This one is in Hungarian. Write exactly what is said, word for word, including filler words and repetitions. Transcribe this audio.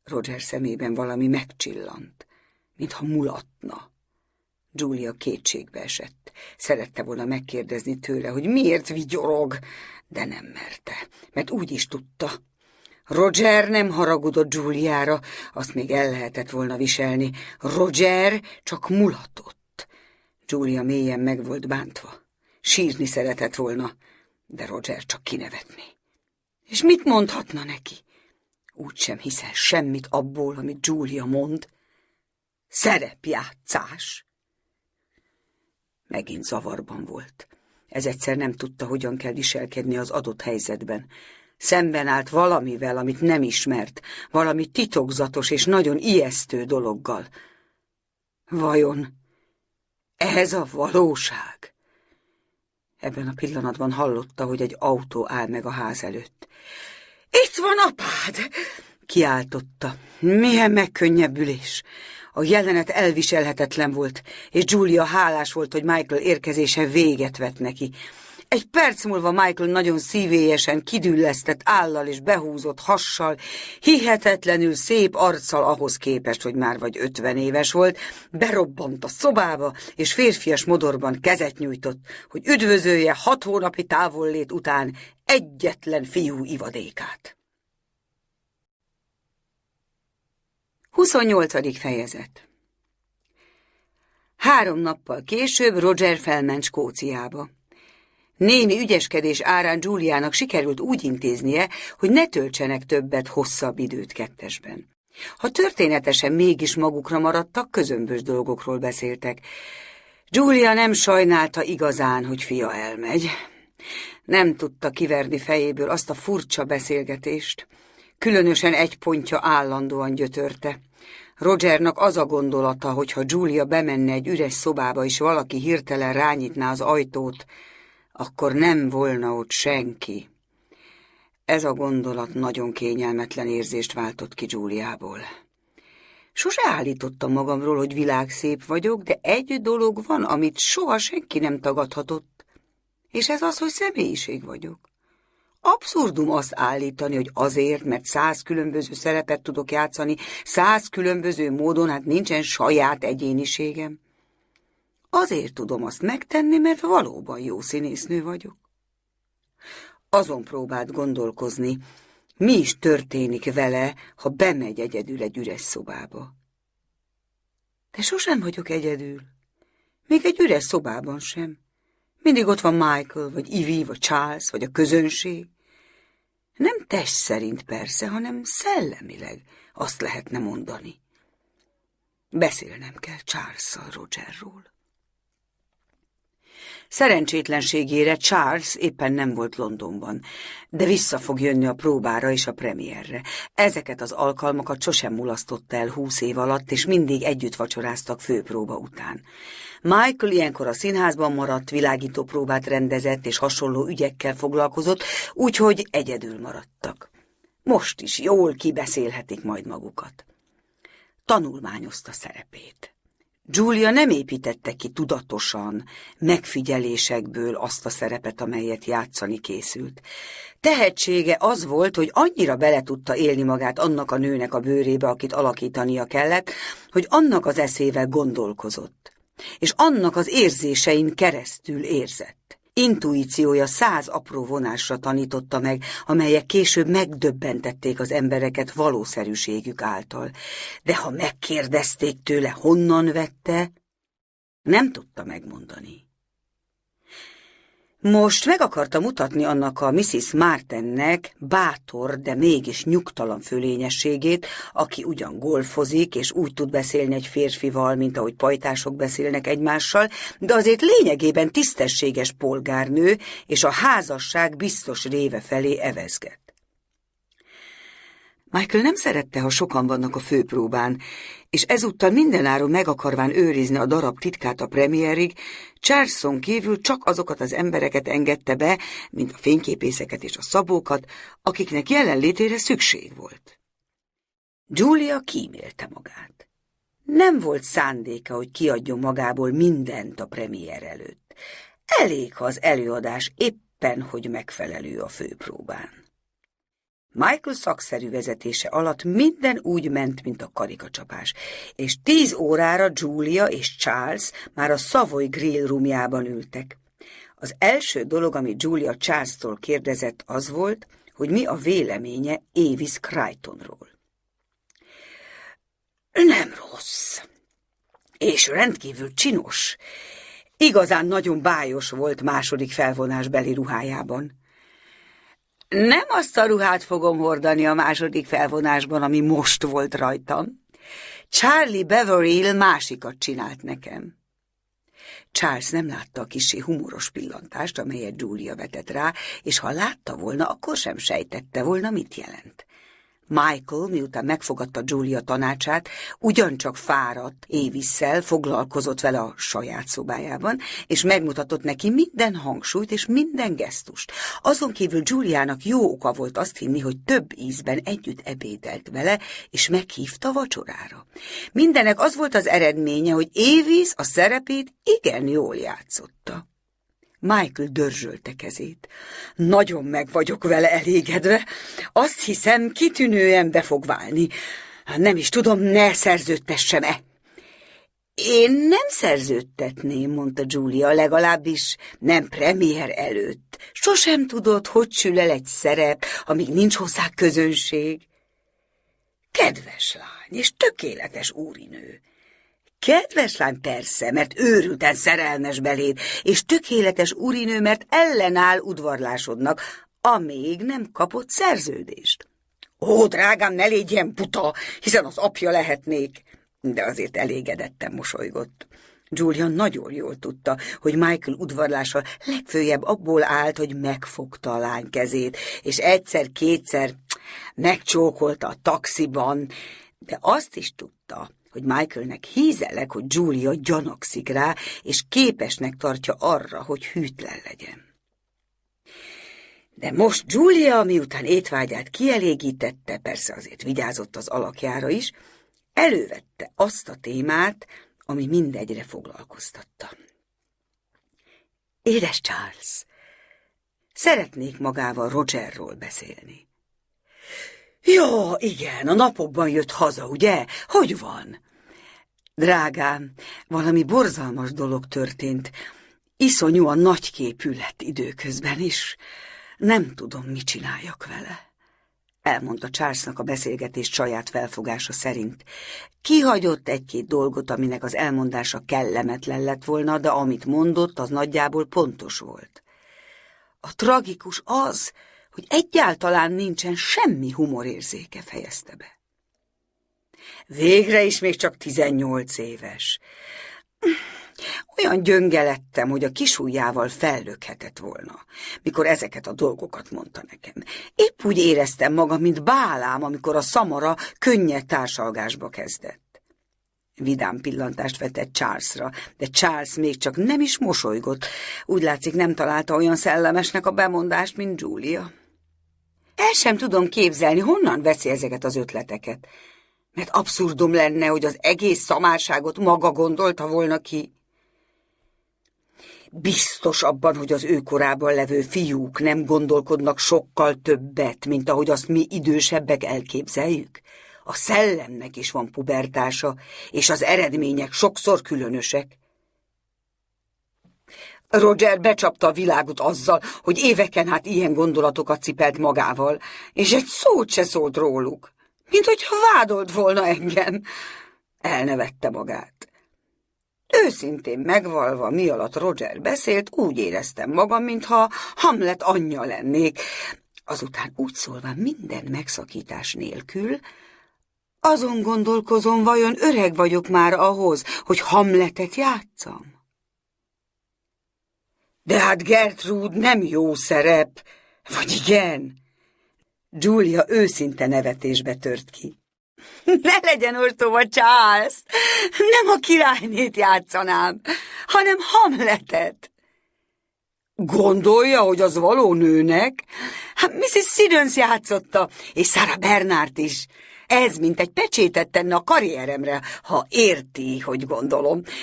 Roger szemében valami megcsillant, mintha mulatna. Julia kétségbe esett. Szerette volna megkérdezni tőle, hogy miért vigyorog, de nem merte, mert úgy is tudta. Roger nem haragudott Juliára, azt még el lehetett volna viselni. Roger csak mulatott. Julia mélyen meg volt bántva. Sírni szeretett volna, de Roger csak kinevetni. És mit mondhatna neki? Úgy sem hiszel semmit abból, amit Julia mond. Szerepjátszás. Megint zavarban volt. Ez egyszer nem tudta, hogyan kell viselkedni az adott helyzetben. Szemben állt valamivel, amit nem ismert, valami titokzatos és nagyon ijesztő dologgal. Vajon ez a valóság? Ebben a pillanatban hallotta, hogy egy autó áll meg a ház előtt. Itt van apád! Kiáltotta. Milyen megkönnyebbülés! A jelenet elviselhetetlen volt, és Julia hálás volt, hogy Michael érkezése véget vett neki. Egy perc múlva Michael nagyon szívélyesen, kidüllesztett állal és behúzott hassal, hihetetlenül szép arccal ahhoz képest, hogy már vagy ötven éves volt, berobbant a szobába, és férfias modorban kezet nyújtott, hogy üdvözölje hat hónapi távollét után egyetlen fiú ivadékát. huszonnyolcadik fejezet. Három nappal később Roger felment Skóciába. Némi ügyeskedés árán Juliának sikerült úgy intéznie, hogy ne töltsenek többet hosszabb időt kettesben. Ha történetesen mégis magukra maradtak, közömbös dolgokról beszéltek. Julia nem sajnálta igazán, hogy fia elmegy. Nem tudta kiverni fejéből azt a furcsa beszélgetést. Különösen egy pontja állandóan gyötörte. Rogernak az a gondolata, hogy ha Julia bemenne egy üres szobába, és valaki hirtelen rányitná az ajtót, akkor nem volna ott senki. Ez a gondolat nagyon kényelmetlen érzést váltott ki Juliából. Sose állítottam magamról, hogy világszép vagyok, de egy dolog van, amit soha senki nem tagadhatott, és ez az, hogy személyiség vagyok. Abszurdum azt állítani, hogy azért, mert száz különböző szerepet tudok játszani, száz különböző módon, hát nincsen saját egyéniségem. Azért tudom azt megtenni, mert valóban jó színésznő vagyok. Azon próbált gondolkozni, mi is történik vele, ha bemegy egyedül egy üres szobába. De sosem vagyok egyedül, még egy üres szobában sem. Mindig ott van Michael, vagy Ivy, vagy Charles, vagy a közönség. Nem test szerint persze, hanem szellemileg, azt lehetne mondani. Beszélnem kell Charles-szal Rogerról. Szerencsétlenségére Charles éppen nem volt Londonban, de vissza fog jönni a próbára és a premierre. Ezeket az alkalmakat sosem mulasztotta el húsz év alatt, és mindig együtt vacsoráztak főpróba után. Michael ilyenkor a színházban maradt, világító próbát rendezett, és hasonló ügyekkel foglalkozott, úgyhogy egyedül maradtak. Most is jól kibeszélhetik majd magukat. Tanulmányozta szerepét. Julia nem építette ki tudatosan, megfigyelésekből azt a szerepet, amelyet játszani készült. Tehetsége az volt, hogy annyira bele tudta élni magát annak a nőnek a bőrébe, akit alakítania kellett, hogy annak az eszével gondolkozott, és annak az érzésein keresztül érzett. Intuíciója száz apró vonásra tanította meg, amelyek később megdöbbentették az embereket valószerűségük által. De ha megkérdezték tőle, honnan vette, nem tudta megmondani. Most meg akarta mutatni annak a missziz Martennek bátor, de mégis nyugtalan fölényességét, aki ugyan golfozik, és úgy tud beszélni egy férfival, mint ahogy pajtások beszélnek egymással, de azért lényegében tisztességes polgárnő, és a házasság biztos réve felé evezget. Michael nem szerette, ha sokan vannak a főpróbán, és ezúttal mindenáron meg akarván őrizni a darab titkát a premierig, Charleson kívül csak azokat az embereket engedte be, mint a fényképészeket és a szabókat, akiknek jelenlétére szükség volt. Julia kímélte magát. Nem volt szándéka, hogy kiadjon magából mindent a premier előtt. Elég, ha az előadás éppen, hogy megfelelő a főpróbán. Michael szakszerű vezetése alatt minden úgy ment, mint a karikacsapás, és tíz órára Julia és Charles már a Savoy Grill roomjában ültek. Az első dolog, amit Julia Charles-tól kérdezett, az volt, hogy mi a véleménye Avis Crichtonról. Nem rossz, és rendkívül csinos. Igazán nagyon bájos volt második felvonásbeli ruhájában. Nem azt a ruhát fogom hordani a második felvonásban, ami most volt rajtam. Charlie Beverly másikat csinált nekem. Charles nem látta a kissé humoros pillantást, amelyet Julia vetett rá, és ha látta volna, akkor sem sejtette volna, mit jelent. Michael, miután megfogadta Julia tanácsát, ugyancsak fáradt Avisszel, foglalkozott vele a saját szobájában, és megmutatott neki minden hangsúlyt és minden gesztust. Azon kívül Juliának jó oka volt azt hinni, hogy több ízben együtt ebédelt vele, és meghívta vacsorára. Mindenek az volt az eredménye, hogy Avis a szerepét igen jól játszotta. Michael dörzsölte kezét. Nagyon meg vagyok vele elégedve. Azt hiszem, kitűnően be fog válni. Nem is tudom, ne szerződtessem-e. Én nem szerződtetném, mondta Julia, legalábbis nem premier előtt. Sosem tudod, hogy sül el egy szerep, amíg nincs hozzá közönség. Kedves lány, és tökéletes úrinő. Kedves lány, persze, mert őrülten szerelmes beléd, és tökéletes úrinő, mert ellenáll udvarlásodnak, amíg nem kapott szerződést. Ó, drágám, ne légy ilyen buta, hiszen az apja lehetnék. De azért elégedetten mosolygott. Julia nagyon jól tudta, hogy Michael udvarlása legfőjebb abból állt, hogy megfogta a lány kezét, és egyszer-kétszer megcsókolta a taxiban, de azt is tudta, hogy Michaelnek hízelek, hogy Julia gyanakszik rá, és képesnek tartja arra, hogy hűtlen legyen. De most Julia, miután étvágyát kielégítette, persze azért vigyázott az alakjára is, elővette azt a témát, ami mindegyre foglalkoztatta. Édes Charles, szeretnék magával Rogerról beszélni. Jó, igen, a napokban jött haza, ugye? Hogy van? Drágám, valami borzalmas dolog történt. Iszonyúan nagyképű lett időközben is. Nem tudom, mit csináljak vele. Elmondta Charlesnak a beszélgetés saját felfogása szerint. Kihagyott egy-két dolgot, aminek az elmondása kellemetlen lett volna, de amit mondott, az nagyjából pontos volt. A tragikus az, hogy egyáltalán nincsen semmi humorérzéke, fejezte be. Végre is még csak tizennyolc éves. Olyan gyönge lettem, hogy a kisujjával fellökhetett volna, mikor ezeket a dolgokat mondta nekem. Épp úgy éreztem magam, mint Bálám, amikor a szamara könnyed társalgásba kezdett. Vidám pillantást vetett Charlesra, de Charles még csak nem is mosolygott. Úgy látszik, nem találta olyan szellemesnek a bemondást, mint Julia. El sem tudom képzelni, honnan veszi ezeket az ötleteket, mert abszurdum lenne, hogy az egész szamárságot maga gondolta volna ki. Biztos abban, hogy az ő korában levő fiúk nem gondolkodnak sokkal többet, mint ahogy azt mi idősebbek elképzeljük. A szellemnek is van pubertása, és az eredmények sokszor különösek. Roger becsapta a világot azzal, hogy éveken át ilyen gondolatokat cipelt magával, és egy szót se szólt róluk, mint hogyha vádolt volna engem. Elnevette magát. Őszintén megvalva, mi alatt Roger beszélt, úgy éreztem magam, mintha Hamlet anyja lennék. Azután úgy szólva minden megszakítás nélkül, azon gondolkozom, vajon öreg vagyok már ahhoz, hogy Hamletet játsszam? De hát Gertrude nem jó szerep, vagy igen? Julia őszinte nevetésbe tört ki. Ne legyen ostoba, Charles! Nem a királynét játszanám, hanem Hamletet. Gondolja, hogy az való nőnek? Hát missziz Siddons játszotta, és Sarah Bernhardt is. Ez mint egy pecsétet tenne a karrieremre, ha érti, hogy gondolom.